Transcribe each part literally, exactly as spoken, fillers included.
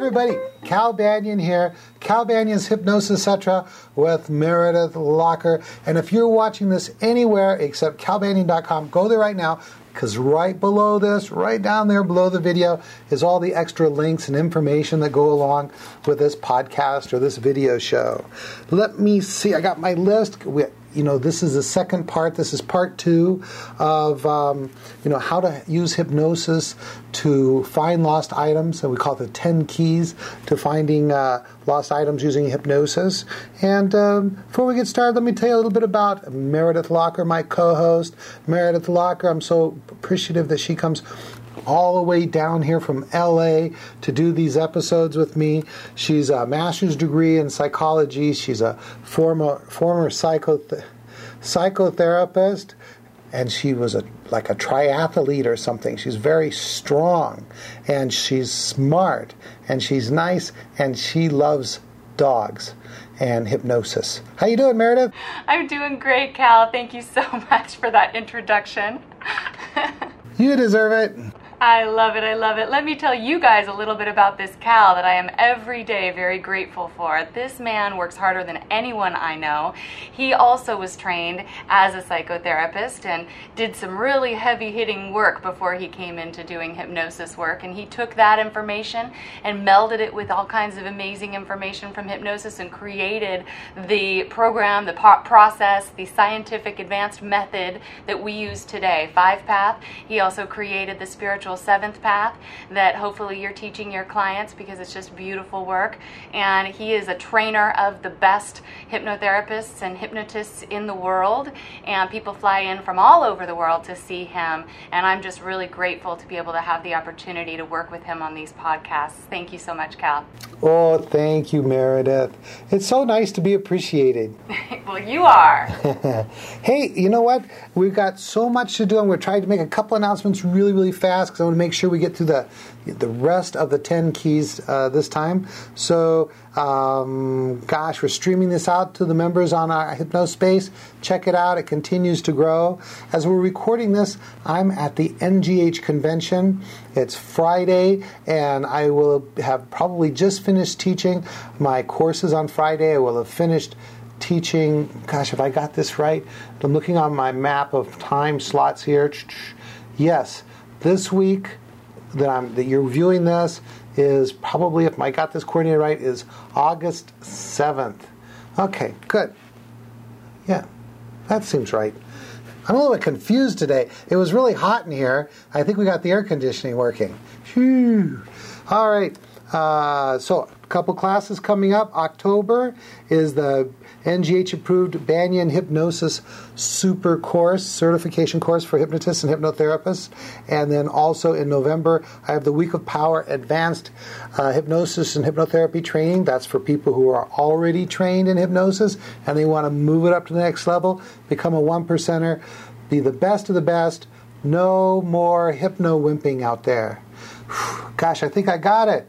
everybody, Cal Banyan here. Cal Banyan's Hypnosis Etc. with Meredith Locker. And if you're watching this anywhere except cal banyan dot com, go there right now, because right below this, right down there below the video, is all the extra links and information that go along with this podcast or this video show. Let me see. I got my list. We, You know, this is the second part. This is part two of, um, you know, how to use hypnosis to find lost items. And we call it the ten keys to finding uh, lost items using hypnosis. And um, before we get started, let me tell you a little bit about Meredith Locker, my co-host. Meredith Locker, I'm so appreciative that she comes all the way down here from L A to do these episodes with me. She's a master's degree in psychology. She's a former former psychoth- psychotherapist, and she was a like a triathlete or something. She's very strong, and she's smart, and she's nice, and she loves dogs and hypnosis. How you doing, Meredith? I'm doing great, Cal. Thank you so much for that introduction. You deserve it. I love it. I love it. Let me tell you guys a little bit about this Cal that I am every day very grateful for. This man works harder than anyone I know. He also was trained as a psychotherapist and did some really heavy-hitting work before he came into doing hypnosis work. And he took that information and melded it with all kinds of amazing information from hypnosis and created the program, the po- process, the scientific advanced method that we use today, Five Path. He also created the spiritual seventh path that hopefully you're teaching your clients, because it's just beautiful work. And he is a trainer of the best hypnotherapists and hypnotists in the world, and people fly in from all over the world to see him, and I'm just really grateful to be able to have the opportunity to work with him on these podcasts. Thank you so much, Cal. Oh, thank you, Meredith. It's so nice to be appreciated. Well, you are. Hey, you know what? We've got so much to do. I'm going to try to make a couple announcements really, really fast, because I want to make sure we get through the the rest of the ten keys uh, this time. So, um, gosh, we're streaming this out to the members on our Hypnospace. Check it out. It continues to grow. As we're recording this, I'm at the N G H convention. It's Friday, and I will have probably just finished teaching my courses on Friday. I will have finished teaching, gosh, if I got this right, I'm looking on my map of time slots here. Yes, this week that I'm that you're viewing this is probably, if I got this coordinated right, is August seventh. Okay, good. Yeah, that seems right. I'm a little bit confused today. It was really hot in here. I think we got the air conditioning working. Phew. All right. Uh, so, a couple classes coming up. October is the N G H-approved Banyan Hypnosis Super Course, certification course for hypnotists and hypnotherapists. And then also in November, I have the Week of Power Advanced uh, Hypnosis and Hypnotherapy Training. That's for people who are already trained in hypnosis and they want to move it up to the next level, become a one-percenter, be the best of the best. No more hypno-wimping out there. Whew, gosh, I think I got it.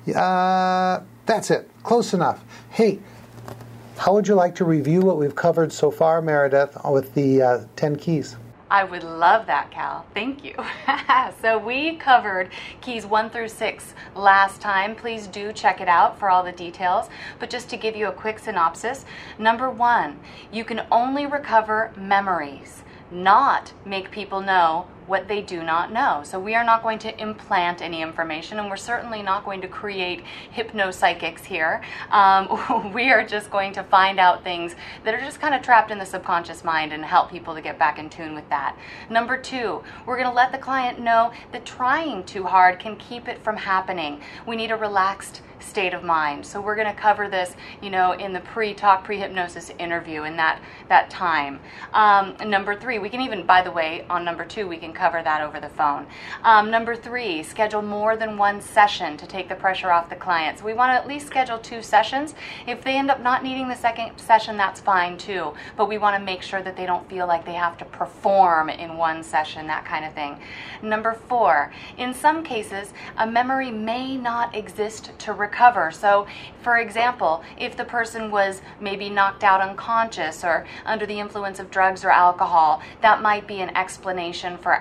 Uh, that's it. Close enough. Hey, how would you like to review what we've covered so far, Meredith, with the uh, ten keys? I would love that, Cal. Thank you. So we covered keys one through six last time. Please do check it out for all the details. But just to give you a quick synopsis, number one, you can only recover memories, not make people know what they do not know. So we are not going to implant any information, and we're certainly not going to create hypnopsychics here. Um, we are just going to find out things that are just kind of trapped in the subconscious mind and help people to get back in tune with that. Number two, we're going to let the client know that trying too hard can keep it from happening. We need a relaxed state of mind. So we're going to cover this, you know, in the pre-talk, pre-hypnosis interview in that, that time. Um, number three, we can even, by the way, on number two, we can cover that over the phone. Um, number three, schedule more than one session to take the pressure off the client. So we want to at least schedule two sessions. If they end up not needing the second session, that's fine too. But we want to make sure that they don't feel like they have to perform in one session, that kind of thing. Number four, in some cases, a memory may not exist to recover. So, for example, if the person was maybe knocked out unconscious or under the influence of drugs or alcohol, that might be an explanation for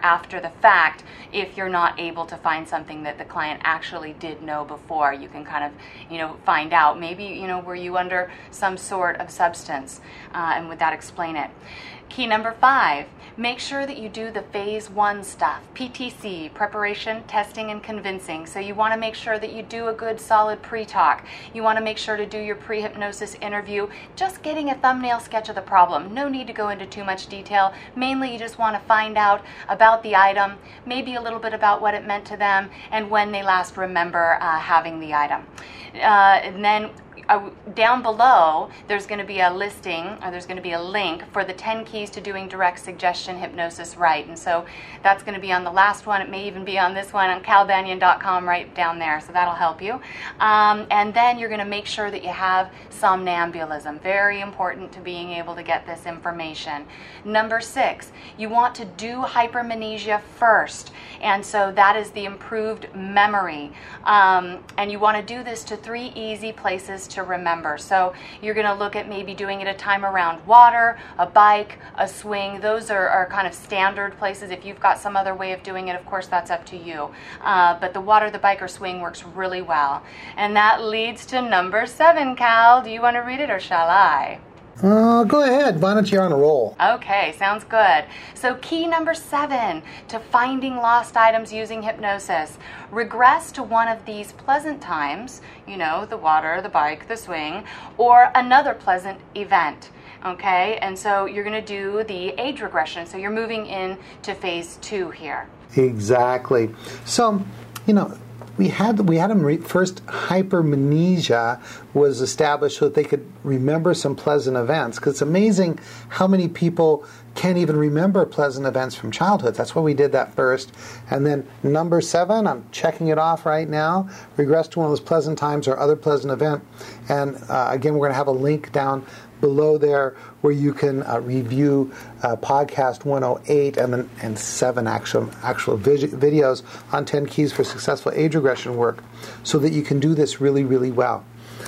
after the fact if you're not able to find something that the client actually did know before. You can kind of, you know, find out. Maybe, you know, were you under some sort of substance, uh, and would that explain it? Key number five, make sure that you do the phase one stuff, P T C, preparation, testing, and convincing. So you want to make sure that you do a good solid pre-talk. You want to make sure to do your pre-hypnosis interview, just getting a thumbnail sketch of the problem. No need to go into too much detail. Mainly you just want to find out about the item, maybe a little bit about what it meant to them, and when they last remember uh, having the item. Uh, and then Uh, down below, there's going to be a listing, or there's going to be a link for the ten keys to doing direct suggestion hypnosis right. And so that's going to be on the last one. It may even be on this one on cal banyan dot com right down there. So that'll help you. Um, and then you're going to make sure that you have somnambulism. Very important to being able to get this information. Number six, you want to do hypermnesia first. And so that is the improved memory. Um, and you want to do this to three easy places to remember. So you're going to look at maybe doing it a time around water, a bike, a swing. Those are, are kind of standard places. If you've got some other way of doing it, of course, that's up to you. Uh, but the water, the bike, or swing works really well. And that leads to number seven, Cal. Do you want to read it, or shall I? Uh, go ahead. Why don't you on a roll? Okay, sounds good. So key number seven to finding lost items using hypnosis. Regress to one of these pleasant times, you know, the water, the bike, the swing, or another pleasant event. Okay, and so you're going to do the age regression. So you're moving into phase two here. Exactly. So, you know, we had we had them re- first. Hypermnesia was established so that they could remember some pleasant events. Because it's amazing how many people can't even remember pleasant events from childhood. That's why we did that first. And then number seven, I'm checking it off right now. Regress to one of those pleasant times or other pleasant event. And uh, again, we're going to have a link down below there where you can uh, review uh, podcast one oh eight and then and seven actual actual vid- videos on ten keys for successful age regression work, so that you can do this really, really well.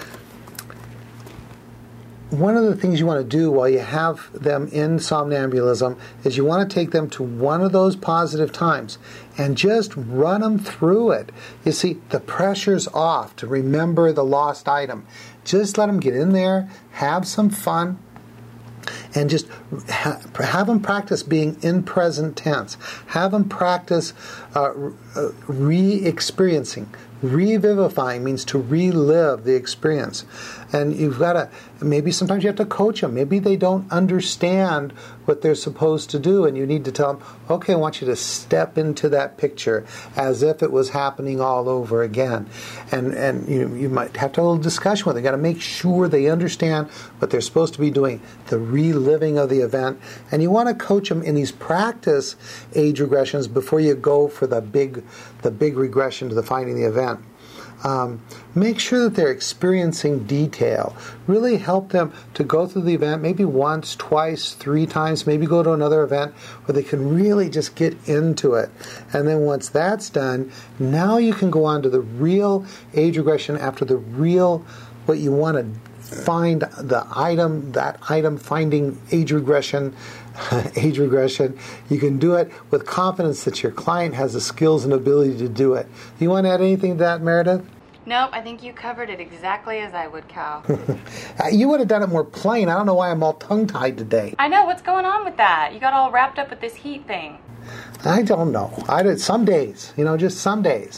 One of the things you want to do while you have them in somnambulism is you want to take them to one of those positive times and just run them through it. You see, the pressure's off to remember the lost item. Just let them get in there, have some fun, and just ha- have them practice being in present tense. Have them practice uh, uh, re-experiencing. Revivifying means to relive the experience. And you've got to, maybe sometimes you have to coach them. Maybe they don't understand what they're supposed to do, and you need to tell them, okay, I want you to step into that picture as if it was happening all over again. And and you, you might have to have a little discussion with them. You've got to make sure they understand what they're supposed to be doing, the reliving of the event. And you want to coach them in these practice age regressions before you go for the big, the big regression to the finding the event. Um, make sure that they're experiencing detail. Really help them to go through the event maybe once, twice, three times, maybe go to another event where they can really just get into it. And then once that's done, now you can go on to the real age regression after the real, what you want to find the item, that item finding age regression, age regression. You can do it with confidence that your client has the skills and ability to do it. Do you want to add anything to that, Meredith? Nope, I think you covered it exactly as I would, Cal. You would have done it more plain. I don't know why I'm all tongue-tied today. I know, what's going on with that? You got all wrapped up with this heat thing. I don't know. I did some days, you know, just some days.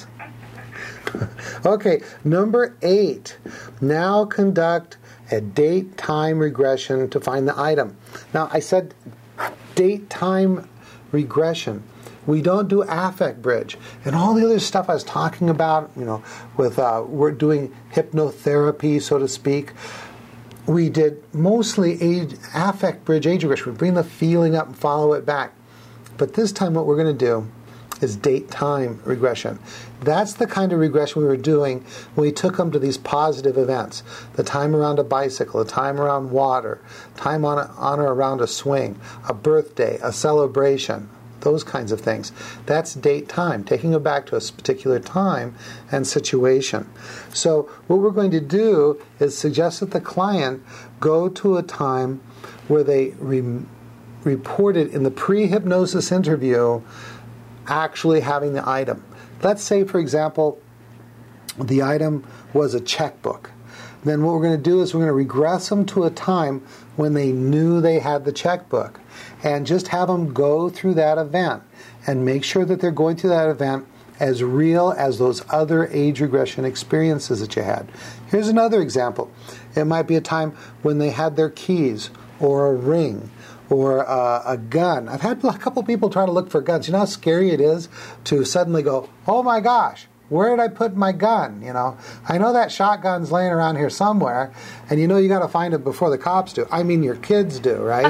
Okay, number eight. Now conduct a date-time regression to find the item. Now, I said date-time regression. We don't do affect bridge. And all the other stuff I was talking about, you know, with uh, we're doing hypnotherapy, so to speak, we did mostly age, affect bridge age regression. We bring the feeling up and follow it back. But this time what we're going to do is date-time regression. That's the kind of regression we were doing when we took them to these positive events. The time around a bicycle, the time around water, time on, a, on or around a swing, a birthday, a celebration, those kinds of things. That's date time, taking it back to a particular time and situation. So what we're going to do is suggest that the client go to a time where they re- reported in the pre-hypnosis interview actually having the item. Let's say, for example, the item was a checkbook. Then what we're going to do is we're going to regress them to a time when they knew they had the checkbook, and just have them go through that event and make sure that they're going through that event as real as those other age regression experiences that you had. Here's another example. It might be a time when they had their keys or a ring or a, a gun. I've had a couple people try to look for guns. You know how scary it is to suddenly go, oh my gosh, where did I put my gun? You know, I know that shotgun's laying around here somewhere, and you know you got to find it before the cops do. I mean, your kids do, right?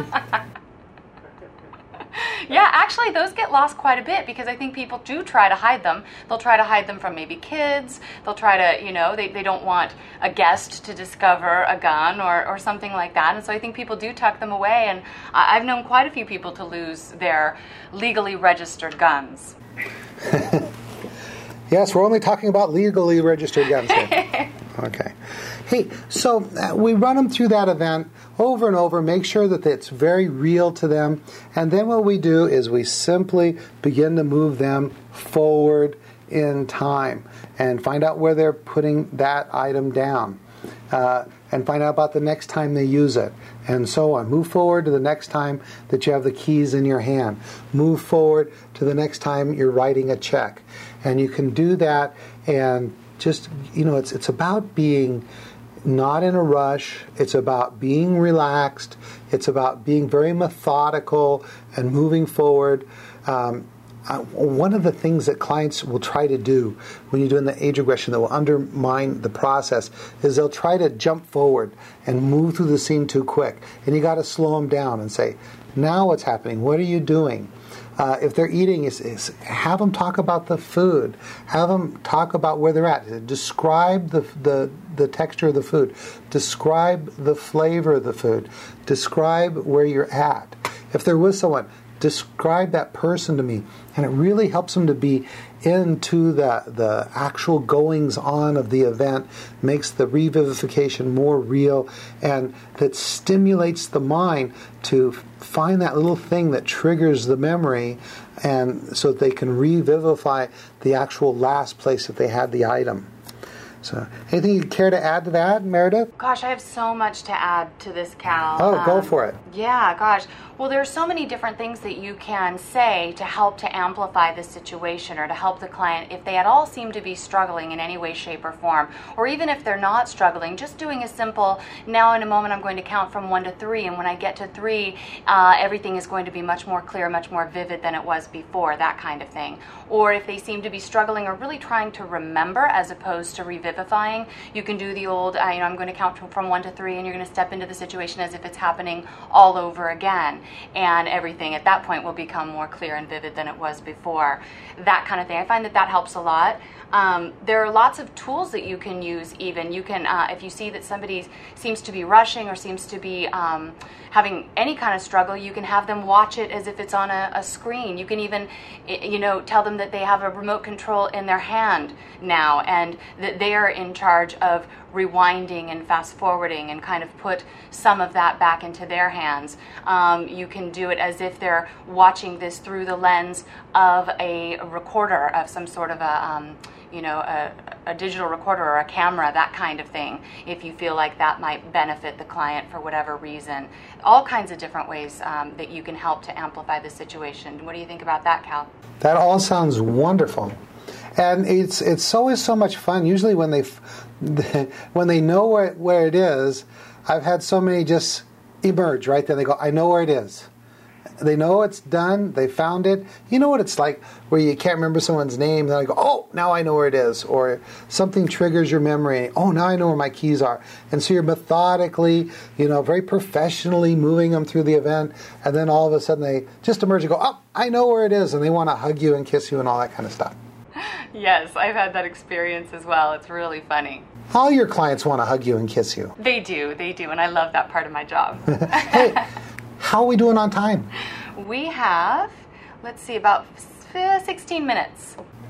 Yeah, actually, those get lost quite a bit because I think people do try to hide them. They'll try to hide them from maybe kids. They'll try to, you know, they, they don't want a guest to discover a gun or, or something like that. And so I think people do tuck them away. And I've known quite a few people to lose their legally registered guns. Yes, we're only talking about legally registered guns here. Okay. Hey, so uh, we run them through that event over and over, make sure that it's very real to them, and then what we do is we simply begin to move them forward in time and find out where they're putting that item down, uh, and find out about the next time they use it, and so on. Move forward to the next time that you have the keys in your hand. Move forward to the next time you're writing a check. And you can do that, and just, you know, it's it's about being not in a rush. It's about being relaxed. It's about being very methodical and moving forward. Um, uh, one of the things that clients will try to do when you're doing the age regression that will undermine the process is they'll try to jump forward and move through the scene too quick. And you got to slow them down and say, now what's happening? What are you doing? Uh, if they're eating, is, is have them talk about the food. Have them talk about where they're at. Describe the, the the texture of the food. Describe the flavor of the food. Describe where you're at. If they're with someone, describe that person to me. And it really helps them to be into the, the actual goings on of the event, makes the revivification more real, and that stimulates the mind to find that little thing that triggers the memory, and so that they can revivify the actual last place that they had the item. So, anything you'd care to add to that, Meredith? Gosh, I have so much to add to this, Cal. Oh, um, go for it. Yeah, gosh. Well, there are so many different things that you can say to help to amplify the situation or to help the client if they at all seem to be struggling in any way, shape, or form. Or even if they're not struggling, just doing a simple, now in a moment I'm going to count from one to three, and when I get to three, uh, everything is going to be much more clear, much more vivid than it was before, that kind of thing. Or if they seem to be struggling or really trying to remember as opposed to revivifying, you can do the old, uh, you know, I'm going to count from one to three, and you're going to step into the situation as if it's happening all over again. And everything at that point will become more clear and vivid than it was before. That kind of thing. I find that that helps a lot. Um, there are lots of tools that you can use even. You can, uh, if you see that somebody seems to be rushing or seems to be um, having any kind of struggle, you can have them watch it as if it's on a, a screen. You can even, you know, tell them that they have a remote control in their hand now and that they are in charge of rewinding and fast forwarding and kind of put some of that back into their hands. Um, you can do it as if they're watching this through the lens of a recorder of some sort of a, um, you know, a, a digital recorder or a camera, that kind of thing, if you feel like that might benefit the client for whatever reason. All kinds of different ways um, that you can help to amplify the situation. What do you think about that, Cal? That all sounds wonderful. And it's it's always so much fun. Usually when they when they know where where it is, I've had so many just emerge right then. They go, I know where it is. They know it's done. They found it. You know what it's like where you can't remember someone's name. Then I go, oh, now I know where it is. Or something triggers your memory. Oh, now I know where my keys are. And so you're methodically, you know, very professionally moving them through the event. And then all of a sudden they just emerge and go, oh, I know where it is. And they want to hug you and kiss you and all that kind of stuff. Yes, I've had that experience as well. It's really funny. All your clients want to hug you and kiss you. They do, they do, and I love that part of my job. Hey, how are we doing on time? We have, let's see, about sixteen minutes.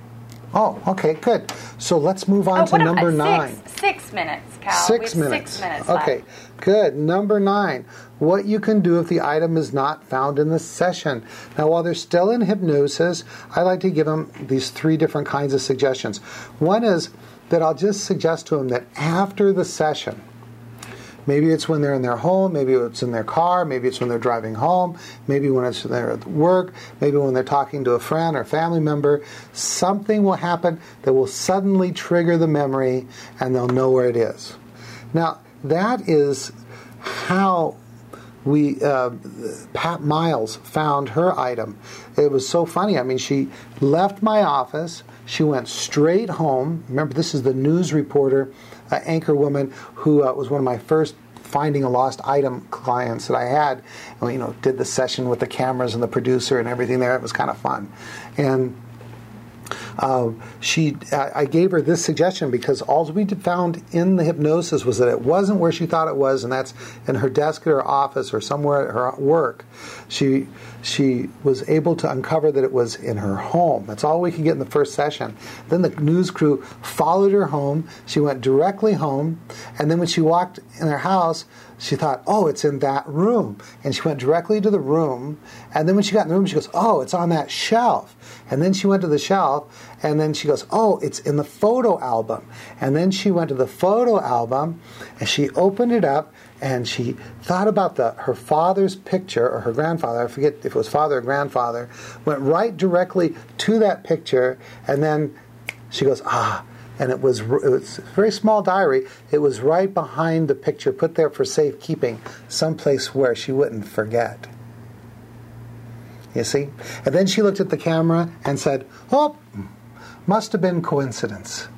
Oh, okay, good. So let's move on oh, to what number about nine. Six, six minutes, Cal. Six we have minutes. Six minutes Okay, left. good. Number nine. What you can do if the item is not found in the session. Now, while they're still in hypnosis, I like to give them these three different kinds of suggestions. One is that I'll just suggest to them that after the session, maybe it's when they're in their home, maybe it's in their car, maybe it's when they're driving home, maybe when it's they're at work, maybe when they're talking to a friend or family member, something will happen that will suddenly trigger the memory and they'll know where it is. Now, that is how we uh, Pat Miles found her item. It was so funny. I mean, she left my office. She went straight home. Remember, this is the news reporter, uh, anchor woman who uh, was one of my first finding a lost item clients that I had. And, you know, did the session with the cameras and the producer and everything there. It was kind of fun. And Uh, she, I gave her this suggestion because all we found in the hypnosis was that it wasn't where she thought it was, and that's in her desk at her office or somewhere at her work. She she was able to uncover that it was in her home. That's all we could get in the first session. Then the news crew followed her home. She went directly home, and then when she walked in her house, she thought, oh, it's in that room. And she went directly to the room. And then when she got in the room, she goes, oh, it's on that shelf. And then she went to the shelf. And then she goes, oh, it's in the photo album. And then she went to the photo album. And she opened it up. And she thought about the her father's picture, or her grandfather. I forget if it was father or grandfather. Went right directly to that picture. And then she goes, ah. And it was, it was a very small diary. It was right behind the picture, put there for safekeeping, someplace where she wouldn't forget. You see? And then she looked at the camera and said, oh, must have been coincidence.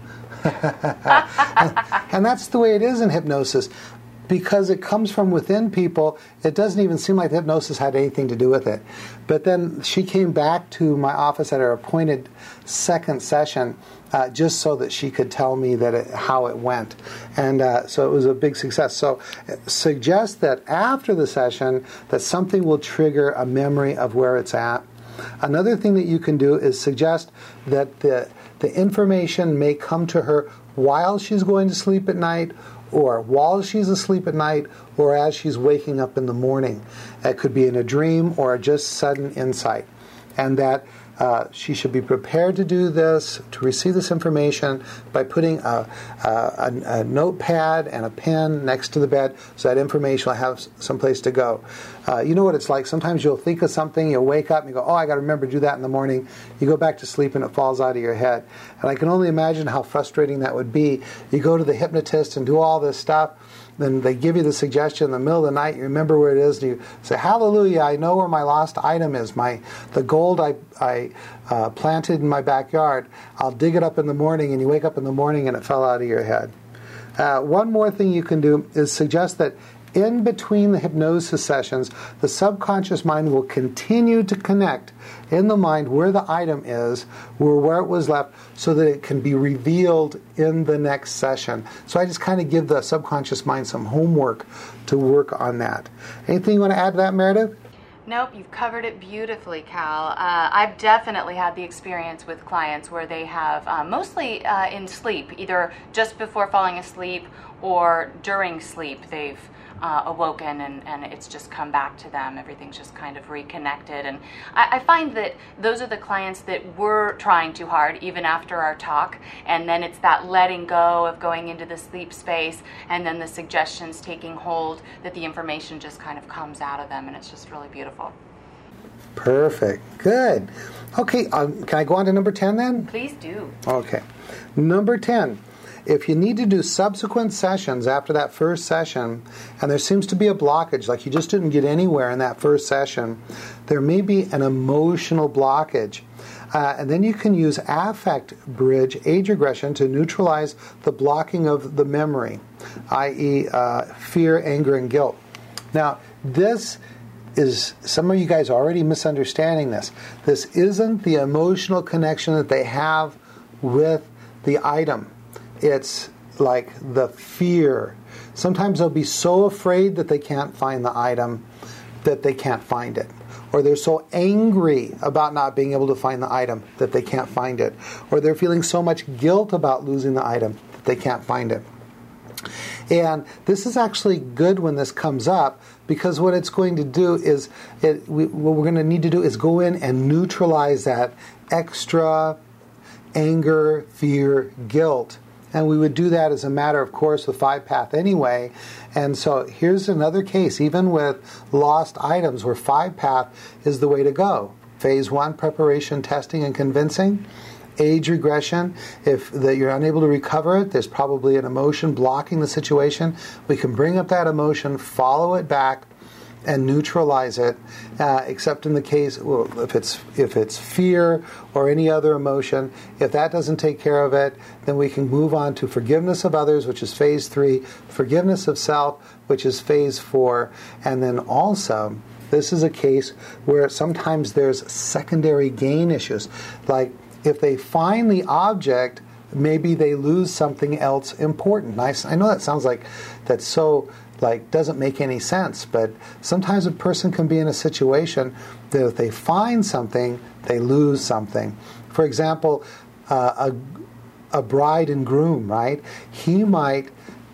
and, and that's the way it is in hypnosis. Because it comes from within people, it doesn't even seem like the hypnosis had anything to do with it. But then she came back to my office at her appointed second session uh, just so that she could tell me that it, how it went. And uh, so it was a big success. So suggest that after the session that something will trigger a memory of where it's at. Another thing that you can do is suggest that the, the information may come to her while she's going to sleep at night, or while she's asleep at night, or as she's waking up in the morning. It could be in a dream or just sudden insight. And that uh, she should be prepared to do this, to receive this information by putting a, a, a, a notepad and a pen next to the bed so that information will have someplace to go. Uh, you know what it's like. Sometimes you'll think of something, you'll wake up and you go, oh, I got to remember to do that in the morning. You go back to sleep and it falls out of your head. And I can only imagine how frustrating that would be. You go to the hypnotist and do all this stuff, then they give you the suggestion in the middle of the night, you remember where it is, and you say, hallelujah, I know where my lost item is. My the gold I, I uh, planted in my backyard, I'll dig it up in the morning, and you wake up in the morning and it fell out of your head. Uh, one more thing you can do is suggest that in between the hypnosis sessions, the subconscious mind will continue to connect in the mind where the item is, or where it was left, so that it can be revealed in the next session. So I just kind of give the subconscious mind some homework to work on that. Anything you want to add to that, Meredith? Nope, you've covered it beautifully, Cal. Uh, I've definitely had the experience with clients where they have, uh, mostly uh, in sleep, either just before falling asleep or during sleep, they've uh, awoken and, and it's just come back to them. Everything's just kind of reconnected. And I, I find that those are the clients that were trying too hard, even after our talk. And then it's that letting go of going into the sleep space, and then the suggestions taking hold, that the information just kind of comes out of them, and it's just really beautiful. Perfect. Good. Okay, um, can I go on to number ten then? Please do. Okay. Number ten. If you need to do subsequent sessions after that first session, and there seems to be a blockage, like you just didn't get anywhere in that first session, there may be an emotional blockage. Uh, and then you can use affect bridge age regression to neutralize the blocking of the memory, that is uh, fear, anger, and guilt. Now, this is, some of you guys are already misunderstanding this. This isn't the emotional connection that they have with the item. It's like the fear. Sometimes they'll be so afraid that they can't find the item that they can't find it. or they're so angry about not being able to find the item that they can't find it, or they're feeling so much guilt about losing the item that they can't find it. And this is actually good when this comes up, because what it's going to do is, it, we, what we're going to need to do is go in and neutralize that extra anger, fear, guilt. And we would do that as a matter of course with five path anyway. And so here's another case, even with lost items, where five path is the way to go. Phase one, preparation, testing, and convincing. Age regression, if the, you're unable to recover it, there's probably an emotion blocking the situation. We can bring up that emotion, follow it back, and neutralize it, uh, except in the case, well, if it's if it's fear or any other emotion. If that doesn't take care of it, then we can move on to forgiveness of others, which is phase three, forgiveness of self, which is phase four, and then also, this is a case where sometimes there's secondary gain issues. Like, if they find the object, maybe they lose something else important. I, I know that sounds like that's so, like, doesn't make any sense, but sometimes a person can be in a situation that if they find something, they lose something. For example, uh, a, a bride and groom, right? He might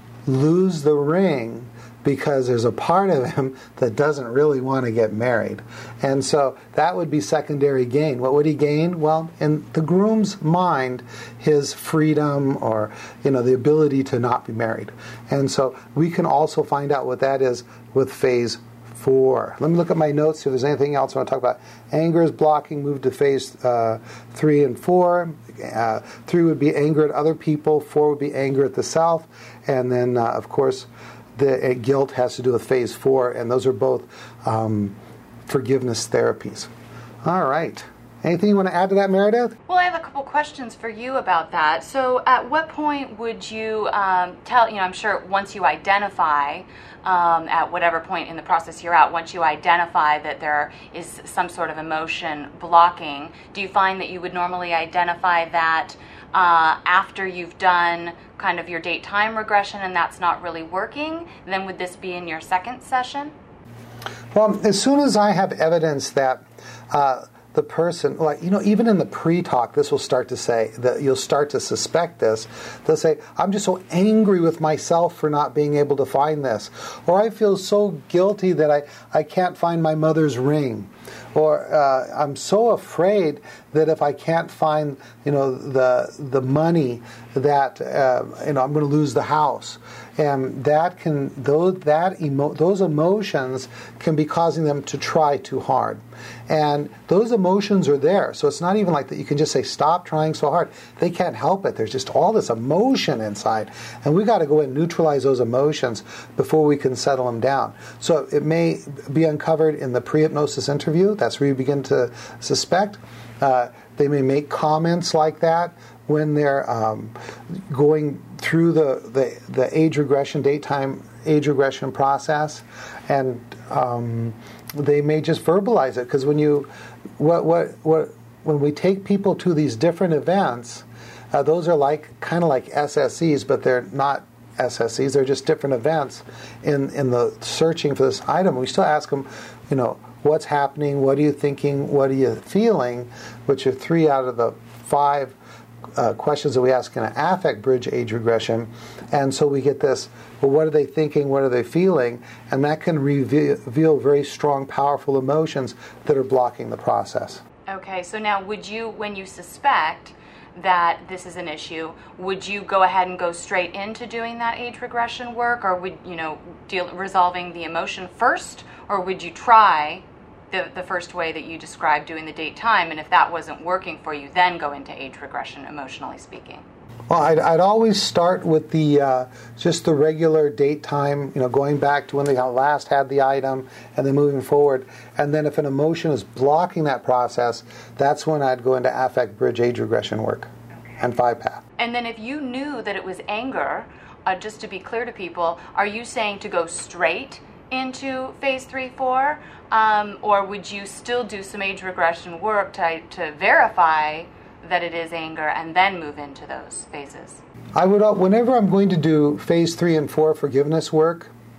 lose the ring because there's a part of him that doesn't really want to get married. And so that would be secondary gain. What would he gain? Well, in the groom's mind, his freedom, or, you know, the ability to not be married. And so we can also find out what that is with phase four. Let me look at my notes, see if there's anything else I want to talk about. Anger is blocking, move to phase uh, three and four. Uh, three would be anger at other people, four would be anger at the self, and then, uh, of course, the uh, guilt has to do with phase four, and those are both um, forgiveness therapies. All right. Anything you want to add to that, Meredith? Well, I have a couple questions for you about that. So at what point would you um, tell, you know, I'm sure once you identify, um, at whatever point in the process you're at, once you identify that there is some sort of emotion blocking, do you find that you would normally identify that uh, after you've done kind of your date time regression and that's not really working? Then would this be in your second session? Well, as soon as I have evidence that uh, the person, like, you know, even in the pre-talk, this will start to say, that you'll start to suspect this. They'll say, I'm just so angry with myself for not being able to find this. Or I feel so guilty that I, I can't find my mother's ring. Or uh, I'm so afraid that if I can't find, you know, the the money, that uh, you know, I'm going to lose the house, and that can those that emo- those emotions can be causing them to try too hard, and those emotions are there. So it's not even like that you can just say stop trying so hard. They can't help it. There's just all this emotion inside, and we got to go and neutralize those emotions before we can settle them down. So it may be uncovered in the pre-hypnosis interview. That's where you begin to suspect. Uh, they may make comments like that when they're um, going through the, the, the age regression, daytime age regression process, and um, they may just verbalize it. Because when you, what, what, what, when we take people to these different events, uh, those are like kind of like S S Es, but they're not S S Es. They're just different events in in the searching for this item. We still ask them, you know, what's happening, what are you thinking, what are you feeling, which are three out of the five uh, questions that we ask in an affect bridge age regression. And so we get this, well, what are they thinking, what are they feeling? And that can reveal, reveal very strong, powerful emotions that are blocking the process. Okay, so now would you, when you suspect that this is an issue, would you go ahead and go straight into doing that age regression work, or would you know deal resolving the emotion first, or would you try the the first way that you described, doing the date time, and if that wasn't working for you, then go into age regression, emotionally speaking? Well, I'd, I'd always start with the uh, just the regular date time, you know, going back to when they last had the item, and then moving forward. And then if an emotion is blocking that process, that's when I'd go into affect bridge age regression work and five path. And then if you knew that it was anger, uh, just to be clear to people, are you saying to go straight into phase three, four, um, or would you still do some age regression work to to verify that it is anger and then move into those phases? I would, whenever I'm going to do phase three and four forgiveness work,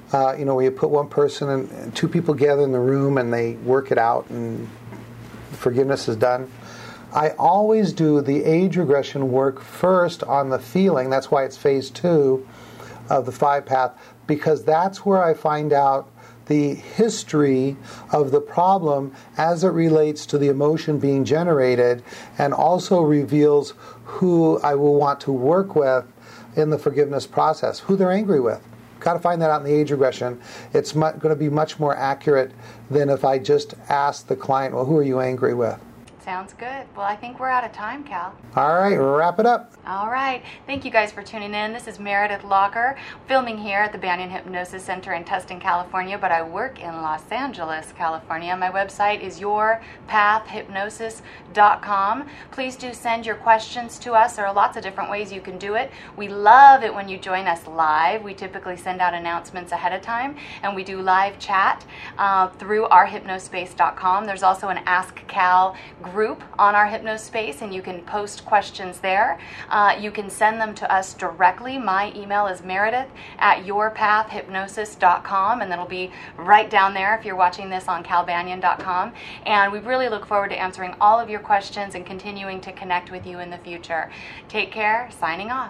uh, you know, where you put one person and, and two people together in the room and they work it out and forgiveness is done. I always do the age regression work first on the feeling. That's why it's phase two of the five path, because that's where I find out the history of the problem as it relates to the emotion being generated, and also reveals who I will want to work with in the forgiveness process, who they're angry with. Got to find that out in the age regression. It's mu- going to be much more accurate than if I just ask the client, well, who are you angry with? Sounds good. Well, I think we're out of time, Cal. All right, wrap it up. All right. Thank you guys for tuning in. This is Meredith Locker, filming here at the Banyan Hypnosis Center in Tustin, California, but I work in Los Angeles, California. My website is your path hypnosis dot com. Please do send your questions to us. There are lots of different ways you can do it. We love it when you join us live. We typically send out announcements ahead of time, and we do live chat uh, through our hypnospace dot com. There's also an Ask Cal group group on our Hypnospace, and you can post questions there. Uh, you can send them to us directly. My email is meredith at your path hypnosis dot com, and that'll be right down there if you're watching this on cal banyan dot com. And we really look forward to answering all of your questions and continuing to connect with you in the future. Take care. Signing off.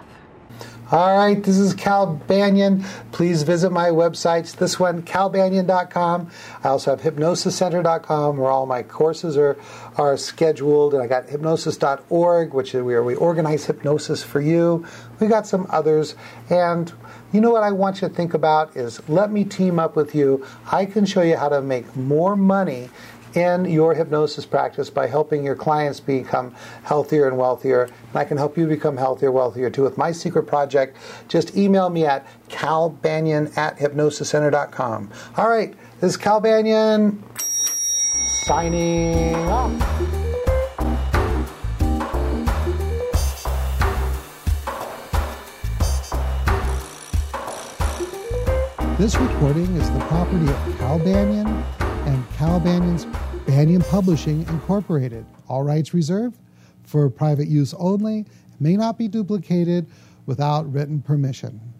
All right, this is Cal Banyan. Please visit my websites. This one, cal banyan dot com. I also have hypnosis center dot com, where all my courses are, are scheduled. And I got hypnosis dot org, which is where we organize hypnosis for you. We got some others. And you know what I want you to think about is, let me team up with you. I can show you how to make more money in your hypnosis practice by helping your clients become healthier and wealthier. And I can help you become healthier, wealthier too with my secret project. Just email me at cal banyan at hypnosis center dot com. All right, this is Cal Banyan signing off. This recording is the property of Cal Banyan and Cal Banyan's Banyan Publishing, Incorporated. All rights reserved, for private use only, may not be duplicated without written permission.